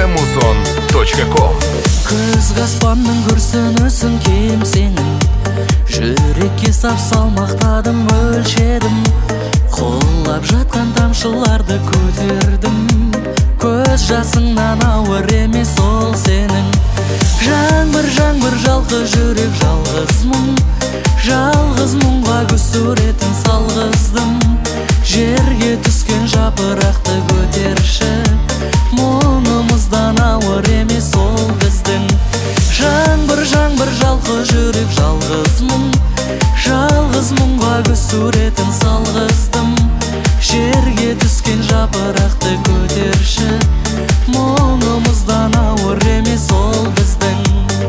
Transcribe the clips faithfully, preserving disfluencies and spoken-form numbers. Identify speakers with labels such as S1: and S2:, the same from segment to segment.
S1: музон точка ком.
S2: Күзгі аспанның күрсінісін кем сенің, жүрекке сап салмақтадым, өлшедім. Қолап жатқан тамшыларды көтердім, көз жасыңнан ауыр емес ол сенің. Жаңбыр жаңбыр жалқы жүрек жалғыз мұң, жалғыз мұңға күз суретін салғыздым. Жерге түскен жапырақты көтерші, мұңымыздан ауыр емес ол біздің. Жаңбыр жаңбыр жалқы жүрек жалғыз мұң, жалғыз мұңға күз суретін салғыздым. Жерге түскен жапырақты көтерші, мұңымыздан ауыр емес ол біздің.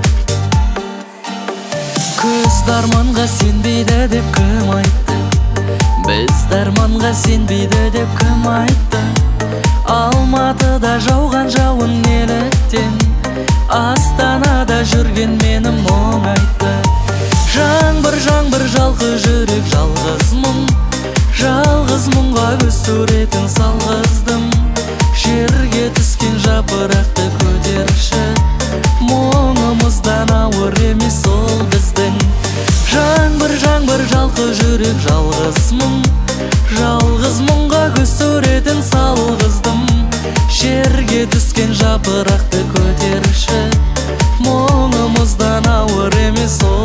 S2: Күз дарманға сенбейді деп кім айтты? Біз дарманға сенбейді деп кім айтты? Алматыда жауған жауын неліктен, Астанада жүрген мені мұң айтты. Жаңбыр жаңбыр жалқы жүрек жалғыз мұң, жалғыз мұңға күз суретін салғыздым. Жерге түскен жапырақты көтерші, мұңымыздан ауыр емес ол біздің. Жаңбыр жаңбыр жалқы жүрек жалғыз мұң, жалғыз мұңға күз суретін салғыздым. Жерге түскен жапырақты көтерші, мұңымыздан ауыр емес ол